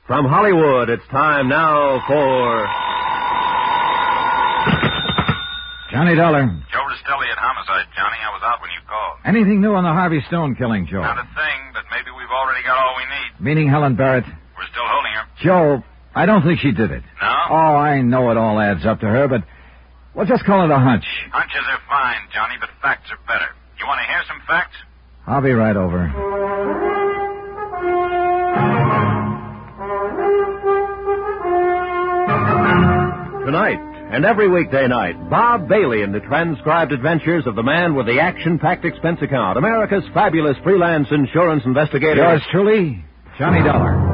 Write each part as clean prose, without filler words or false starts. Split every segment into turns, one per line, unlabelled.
From Hollywood, it's time now for...
Johnny Dollar.
Joe Restelli at Homicide, Johnny. I was out when you called.
Anything new on the Harvey Stone killing, Joe?
Not a thing, but maybe we've already got all we need.
Meaning Helen Barrett?
We're still holding her.
Joe, I don't think she did it.
No?
Oh, I know it all adds up to her, but we'll just call it a hunch.
Hunches are fine, Johnny, but facts are better. You want to hear some facts?
I'll be right over.
Tonight, and every weekday night, Bob Bailey in the transcribed adventures of the man with the action-packed expense account, America's fabulous freelance insurance investigator.
Yours truly, Johnny Dollar.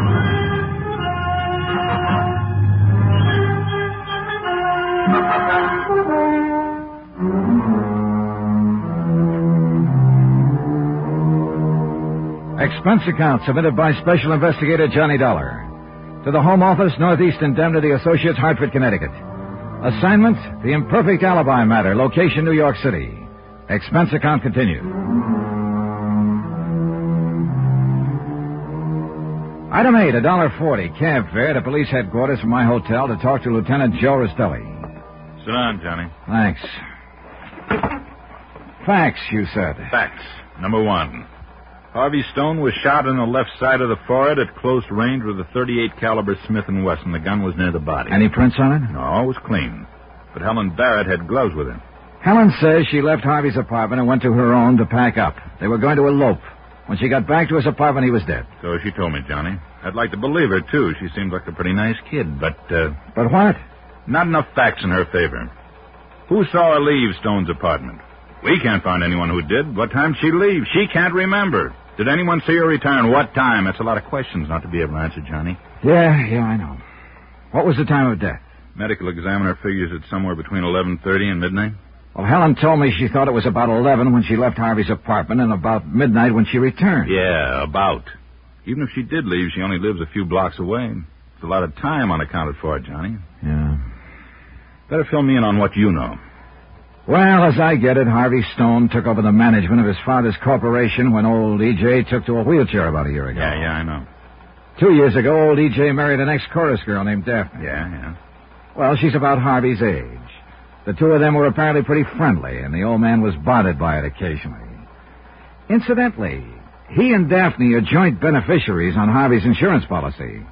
Expense account submitted by Special Investigator Johnny Dollar. To the Home Office, Northeast Indemnity Associates, Hartford, Connecticut. Assignment, the imperfect alibi matter. Location, New York City. Expense account continued. Item 8, $1.40. Cab fare to police headquarters from my hotel to talk to Lieutenant Joe Restelli.
Sit down, Johnny.
Thanks. Facts, you said.
Facts. Number 1. Harvey Stone was shot in the left side of the forehead at close range with a .38 caliber Smith & Wesson. The gun was near the body.
Any prints on it?
No, it was clean. But Helen Barrett had gloves with her.
Helen says she left Harvey's apartment and went to her own to pack up. They were going to elope. When she got back to his apartment, he was dead.
So she told me, Johnny. I'd like to believe her, too. She seemed like a pretty nice kid, but...
But what?
Not enough facts in her favor. Who saw her leave Stone's apartment? We can't find anyone who did. What time did she leave? She can't remember. Did anyone see her return? What time? That's a lot of questions not to be able to answer, Johnny.
Yeah, I know. What was the time of death?
Medical examiner figures it's somewhere between 11:30 and midnight.
Well, Helen told me she thought it was about 11 when she left Harvey's apartment and about midnight when she returned.
Yeah, about. Even if she did leave, she only lives a few blocks away. It's a lot of time unaccounted for, Johnny.
Yeah.
Better fill me in on what you know.
Well, as I get it, Harvey Stone took over the management of his father's corporation when old E.J. took to a wheelchair about a year ago.
Yeah, I know.
2 years ago, old E.J. married an ex-chorus girl named Daphne.
Yeah.
Well, she's about Harvey's age. The two of them were apparently pretty friendly, and the old man was bothered by it occasionally. Incidentally, he and Daphne are joint beneficiaries on Harvey's insurance policy.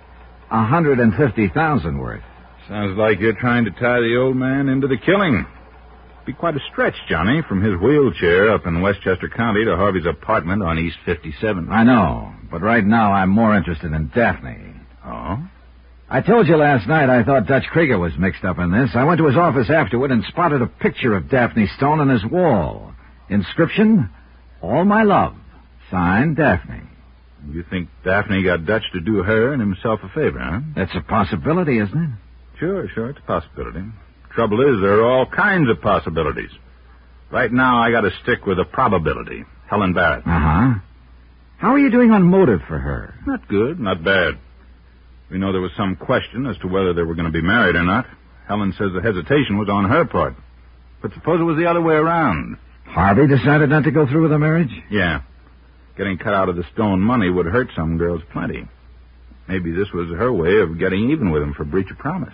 $150,000 worth.
Sounds like you're trying to tie the old man into the killing. Be quite a stretch, Johnny, from his wheelchair up in Westchester County to Harvey's apartment on East 57.
I know, but right now I'm more interested in Daphne.
Oh?
I told you last night I thought Dutch Krieger was mixed up in this. I went to his office afterward and spotted a picture of Daphne Stone on his wall. Inscription, All My Love. Signed, Daphne.
You think Daphne got Dutch to do her and himself a favor, huh?
That's a possibility, isn't it?
Sure, it's a possibility. Trouble is, there are all kinds of possibilities. Right now, I got to stick with a probability. Helen Barrett.
Uh-huh. How are you doing on motive for her?
Not good, not bad. We know there was some question as to whether they were going to be married or not. Helen says the hesitation was on her part. But suppose it was the other way around.
Harvey decided not to go through with the marriage?
Yeah. Getting cut out of the Stone money would hurt some girls plenty. Maybe this was her way of getting even with him for breach of promise.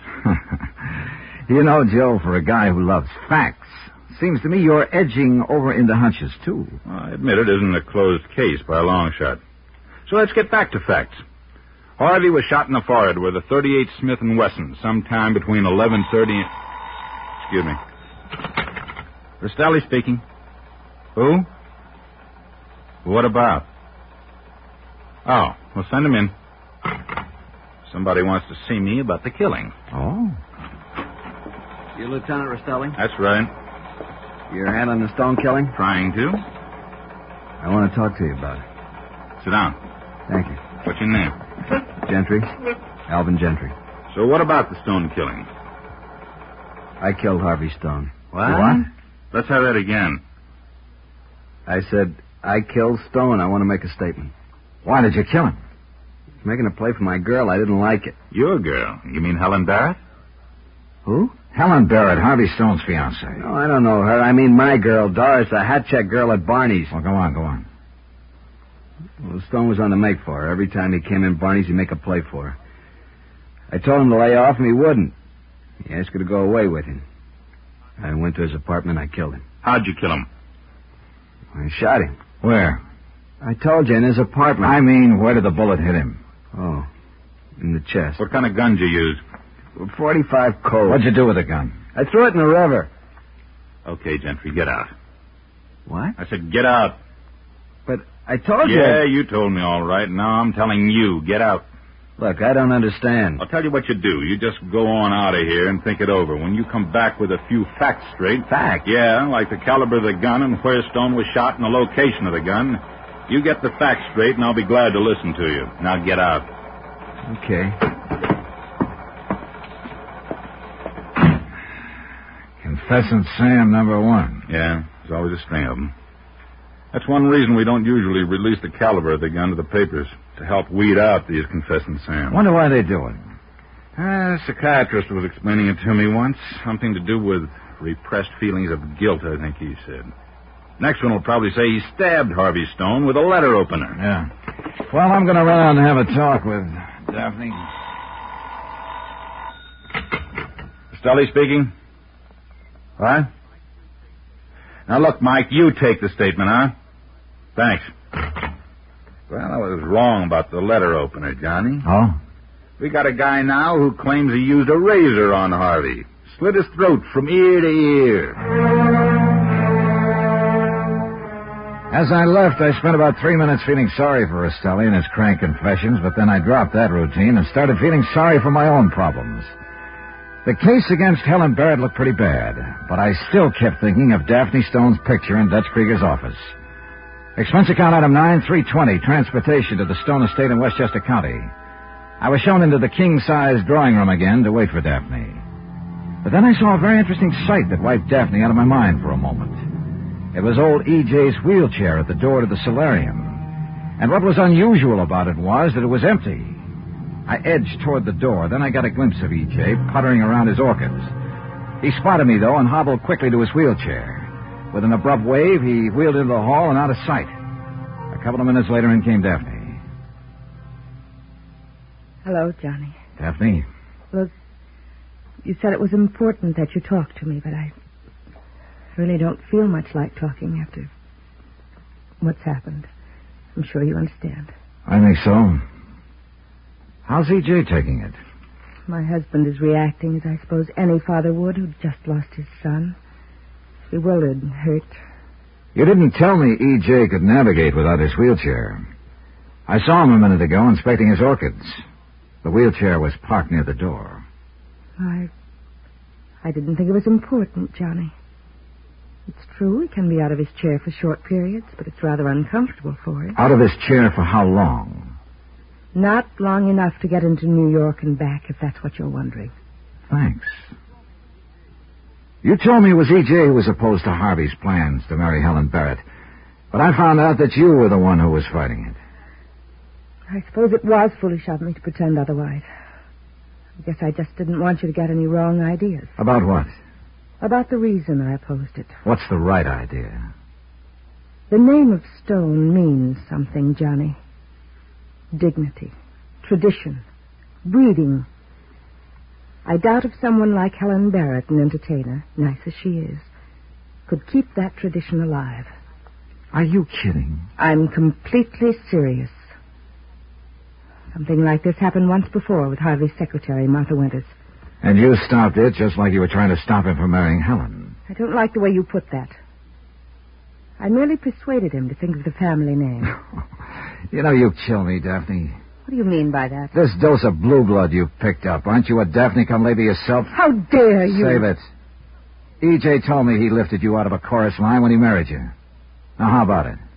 You know, Joe, for a guy who loves facts, seems to me you're edging over into hunches, too.
Well, I admit it isn't a closed case by a long shot. So let's get back to facts. Harvey was shot in the forehead with a .38 Smith & Wesson sometime between 11:30 and... Excuse me. Restelli speaking. Who? What about? Oh, well, send him in. Somebody wants to see me about the killing.
Oh?
You Lieutenant Restelli?
That's right.
You're handling the Stone killing?
Trying to.
I want to talk to you about it.
Sit down.
Thank you.
What's your name?
Gentry. Alvin Gentry.
So what about the Stone killing?
I killed Harvey Stone.
What? Let's have that again.
I said, I killed Stone. I want to make a statement.
Why did you kill him?
He's making a play for my girl. I didn't like it.
Your girl? You mean Helen Barrett?
Who?
Helen Barrett, Harvey Stone's fiancée.
No, I don't know her. I mean my girl, Doris, the hat check girl at Barney's.
Well, go on.
Well, Stone was on the make for her. Every time he came in Barney's, he'd make a play for her. I told him to lay off, and he wouldn't. He asked her to go away with him. I went to his apartment, I killed him.
How'd you kill him?
I shot him.
Where?
I told you, in his apartment.
I mean, where did the bullet hit him?
Oh, in the chest.
What kind of gun did you use?
45 Colt.
What'd you do with the gun?
I threw it in the river.
Okay, Gentry, get out.
What?
I said get out.
But I told you...
Yeah, you told me all right. Now I'm telling you, get out.
Look, I don't understand.
I'll tell you what you do. You just go on out of here and think it over. When you come back with a few facts straight...
Facts?
Yeah, like the caliber of the gun and where Stone was shot and the location of the gun. You get the facts straight, and I'll be glad to listen to you. Now get out.
Okay.
Confessant Sam, number 1.
Yeah, there's always a string of them. That's one reason we don't usually release the caliber of the gun to the papers, to help weed out these confessant Sam.
Wonder why they do it.
A psychiatrist was explaining it to me once. Something to do with repressed feelings of guilt, I think he said. Next one will probably say he stabbed Harvey Stone with a letter opener.
Yeah. Well, I'm going to run out and have a talk with Daphne.
Stelly speaking. What? Now, look, Mike, you take the statement, huh? Thanks. Well, I was wrong about the letter opener, Johnny.
Oh?
We got a guy now who claims he used a razor on Harvey. Slit his throat from ear to ear.
As I left, I spent about 3 minutes feeling sorry for Estelli and his crank confessions, but then I dropped that routine and started feeling sorry for my own problems. The case against Helen Barrett looked pretty bad, but I still kept thinking of Daphne Stone's picture in Dutch Krieger's office. Expense account item 9320, transportation to the Stone estate in Westchester County. I was shown into the king-size drawing room again to wait for Daphne. But then I saw a very interesting sight that wiped Daphne out of my mind for a moment. It was old E.J.'s wheelchair at the door to the solarium. And what was unusual about it was that it was empty. I edged toward the door, then I got a glimpse of E.J. puttering around his orchids. He spotted me, though, and hobbled quickly to his wheelchair. With an abrupt wave, he wheeled into the hall and out of sight. A couple of minutes later, in came Daphne.
Hello, Johnny.
Daphne?
Look, you said it was important that you talk to me, but I really don't feel much like talking after what's happened. I'm sure you understand.
I think so. How's E.J. taking it?
My husband is reacting as I suppose any father would who'd just lost his son. Bewildered and hurt.
You didn't tell me E.J. could navigate without his wheelchair. I saw him a minute ago inspecting his orchids. The wheelchair was parked near the door.
I didn't think it was important, Johnny. It's true he can be out of his chair for short periods, but it's rather uncomfortable for him.
Out of his chair for how long?
Not long enough to get into New York and back, if that's what you're wondering.
Thanks. You told me it was E.J. who was opposed to Harvey's plans to marry Helen Barrett, but I found out that you were the one who was fighting it.
I suppose it was foolish of me to pretend otherwise. I guess I just didn't want you to get any wrong ideas.
About what?
About the reason I opposed it.
What's the right idea?
The name of Stone means something, Johnny. Dignity, tradition, breeding. I doubt if someone like Helen Barrett, an entertainer, nice as she is, could keep that tradition alive.
Are you kidding?
I'm completely serious. Something like this happened once before with Harvey's secretary, Martha Winters.
And you stopped it just like you were trying to stop him from marrying Helen.
I don't like the way you put that. I merely persuaded him to think of the family name.
You know, you kill me, Daphne.
What do you mean by that?
This dose of blue blood you picked up, aren't you a Daphne come lady yourself?
How dare you?
Save it. E.J. told me he lifted you out of a chorus line when he married you. Now, how about it?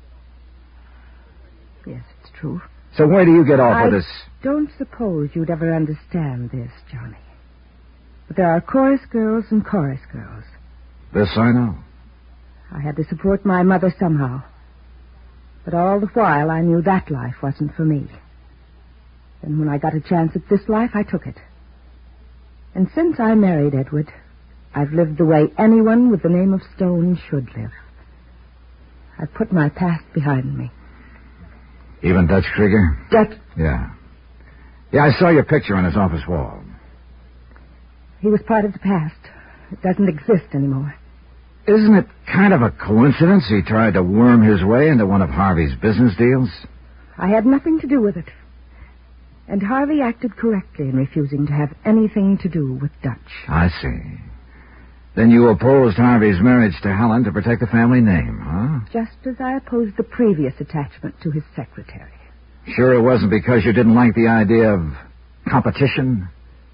Yes, it's true.
So where do you get off with this?
I don't suppose you'd ever understand this, Johnny. But there are chorus girls and chorus girls.
This I know.
I had to support my mother somehow. But all the while, I knew that life wasn't for me. And when I got a chance at this life, I took it. And since I married Edward, I've lived the way anyone with the name of Stone should live. I've put my past behind me.
Even Dutch Krieger?
Yeah,
I saw your picture on his office wall.
he was part of the past. It doesn't exist anymore.
Isn't it kind of a coincidence he tried to worm his way into one of Harvey's business deals?
I had nothing to do with it. And Harvey acted correctly in refusing to have anything to do with Dutch.
I see. Then you opposed Harvey's marriage to Helen to protect the family name, huh?
Just as I opposed the previous attachment to his secretary.
Sure it wasn't because you didn't like the idea of competition?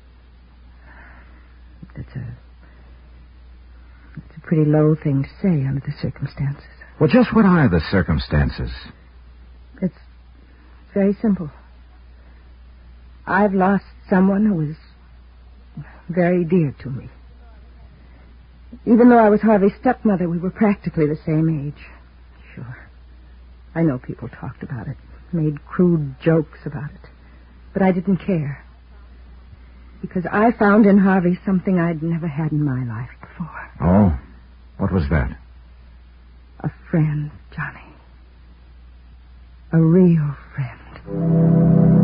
It's a pretty low thing to say under the circumstances.
Well, just what are the circumstances?
It's very simple. I've lost someone who was very dear to me. Even though I was Harvey's stepmother, we were practically the same age. Sure. I know people talked about it, made crude jokes about it. But I didn't care. Because I found in Harvey something I'd never had in my life before.
Oh? What was that?
A friend, Johnny. A real friend.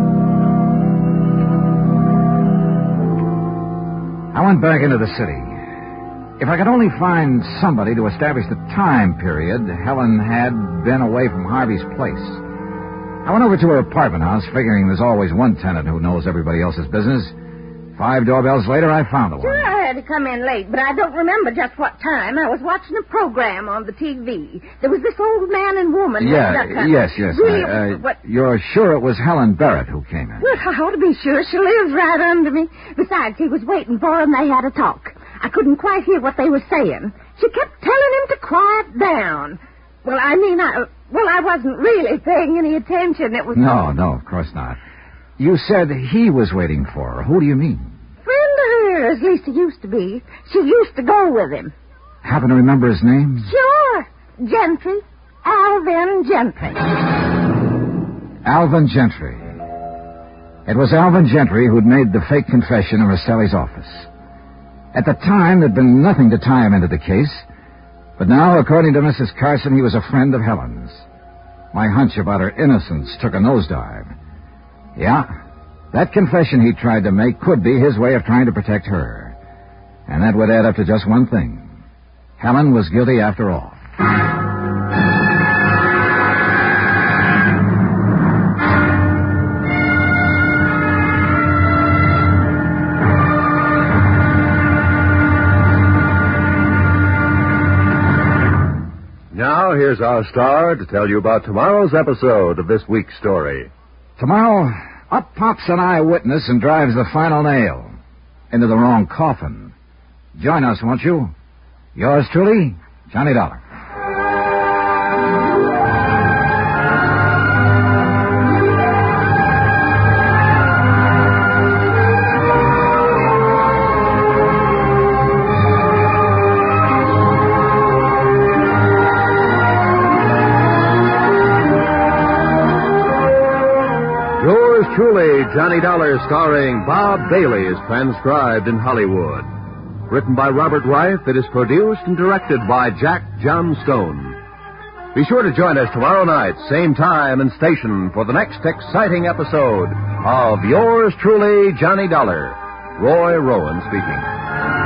I went back into the city. If I could only find somebody to establish the time period Helen had been away from Harvey's place. I went over to her apartment house, figuring there's always one tenant who knows everybody else's business. 5 doorbells later, I found the one.
Sure, I had to come in late, but I don't remember just what time. I was watching a program on the TV. There was this old man and woman.
Yes.
What?
You're sure it was Helen Barrett who came in?
Well, I ought to be sure. She lives right under me. Besides, he was waiting for her, and they had a talk. I couldn't quite hear what they were saying. She kept telling him to quiet down. Well, I wasn't really paying any attention. It was...
No, of course not. You said he was waiting for her. Who do you mean?
Friend of hers, at least he used to be. She used to go with him.
Happen to remember his name?
Sure. Gentry. Alvin Gentry.
Alvin Gentry. It was Alvin Gentry who'd made the fake confession in Rostelli's office. At the time, there'd been nothing to tie him into the case. But now, according to Mrs. Carson, he was a friend of Helen's. My hunch about her innocence took a nosedive. Yeah, that confession he tried to make could be his way of trying to protect her. And that would add up to just one thing. Helen was guilty after all.
Now, here's our star to tell you about tomorrow's episode of this week's story.
Tomorrow, up pops an eyewitness and drives the final nail into the wrong coffin. Join us, won't you? Yours truly, Johnny Dollar.
Truly, Johnny Dollar, starring Bob Bailey, is transcribed in Hollywood. Written by Robert Reif, it is produced and directed by Jack John Stone. Be sure to join us tomorrow night, same time and station, for the next exciting episode of Yours Truly, Johnny Dollar. Roy Rowan speaking.